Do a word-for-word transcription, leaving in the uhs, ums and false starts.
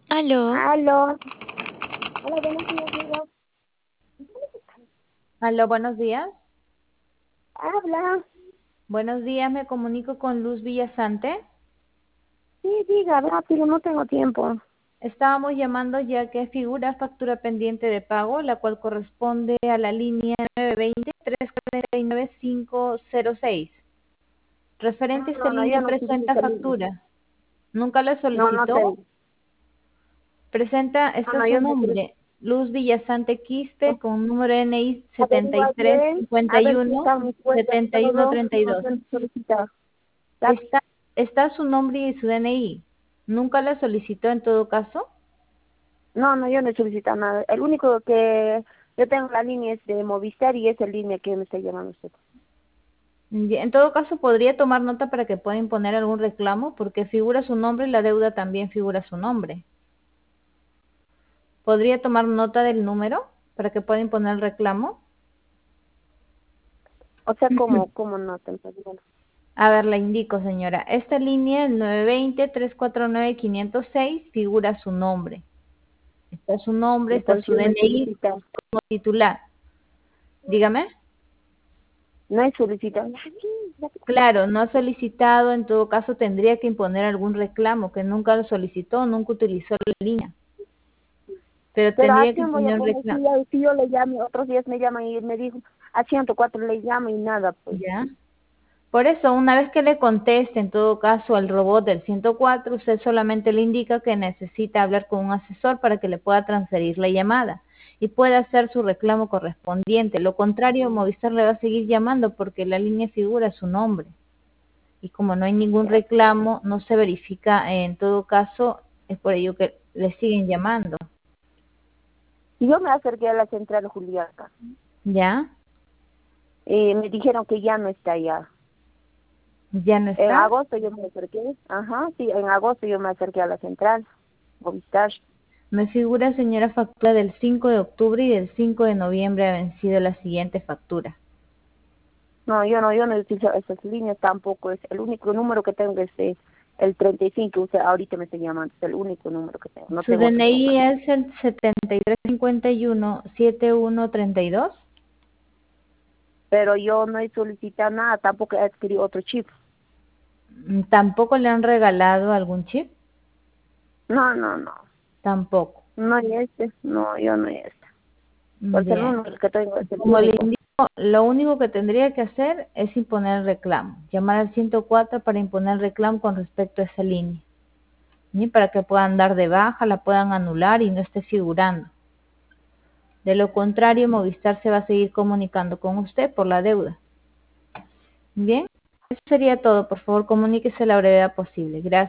Aló, Aló. Hola, buenos días, amigo. aló, buenos días. Habla. Buenos días, me comunico con Luz Villasante. Sí, diga, rápido, no tengo tiempo. Estábamos llamando ya que figura factura pendiente de pago, la cual corresponde a la línea nueve dos cero, tres cuatro nueve, cinco cero seis. Referente a No, esta no, no, línea yo no utilizo presenta esa línea. factura. ¿Nunca la No, no solicitó? tengo. Presenta, No, está no, su yo no utilizo. nombre, Luz Villasante Quispe, con número N I Averigua bien, a ver si setenta y tres cincuenta y uno está mi cuenta, setenta y uno todo. treinta y No dos. tengo que solicitar. ¿Ya? Está, está su nombre y su D N I. ¿Nunca la solicitó en todo caso? No, no, yo no he solicitado nada. El único que yo tengo la línea es de Movistar y esa línea que me está llamando usted. Y en todo caso, podría tomar nota para que pueda imponer algún reclamo, porque figura su nombre y la deuda también figura su nombre. ¿Podría tomar nota del número para que pueda imponer el reclamo? O sea, como, como no tengo. Bueno, A ver, la indico, señora. Esta línea, el nueve dos cero, tres cuatro nueve, cinco cero seis, figura su nombre. Está su nombre, está entonces su yo no he D N I solicitado. como titular. Dígame. No he solicitado. Claro, no ha solicitado, en todo caso tendría que imponer algún reclamo, que nunca lo solicitó, nunca utilizó la línea, pero Pero ¿a tendría que quién voy a imponer un poner? Si reclamo. yo, si yo le llamo, otros días me llaman y me dijo, a ciento cuatro le llamo y nada, pues. ¿Ya? Por eso, una vez que le conteste, en todo caso, al robot del ciento cuatro, usted solamente le indica que necesita hablar con un asesor para que le pueda transferir la llamada y pueda hacer su reclamo correspondiente. Lo contrario, Movistar le va a seguir llamando porque la línea figura su nombre. Y como no hay ningún Ya. reclamo, no se verifica, en todo caso, es por ello que le siguen llamando. Y yo me acerqué a la central Juliaca ¿Ya? y me dijeron que ya no está allá. ¿Ya no En está? agosto yo me acerqué, ajá, sí, en agosto yo me acerqué a la central, Movistar. Me figura, señora, factura del cinco de octubre y del cinco de noviembre ha vencido la siguiente factura. No, yo no, yo no utilizo esas líneas tampoco, es el único número que tengo es eh, el treinta y cinco, o sea, ahorita me está llamando, es el único número que tengo, no Su tengo otro número. D N I es el setenta y tres cincuenta y uno setenta y uno treinta y dos. Pero yo no he solicitado nada, tampoco he adquirido otro chip. ¿Tampoco le han regalado algún chip? No, no, no. Tampoco. No hay este, no, yo no hay este. Por ser Bien. uno el que tengo es el Como le único. indico, lo único que tendría que hacer es imponer el reclamo. Llamar al ciento cuatro para imponer el reclamo con respecto a esa línea. ¿Sí? Para que puedan dar de baja, la puedan anular y no esté figurando. De lo contrario, Movistar se va a seguir comunicando con usted por la deuda. Bien, eso sería todo. Por favor, comuníquese a la brevedad posible. Gracias.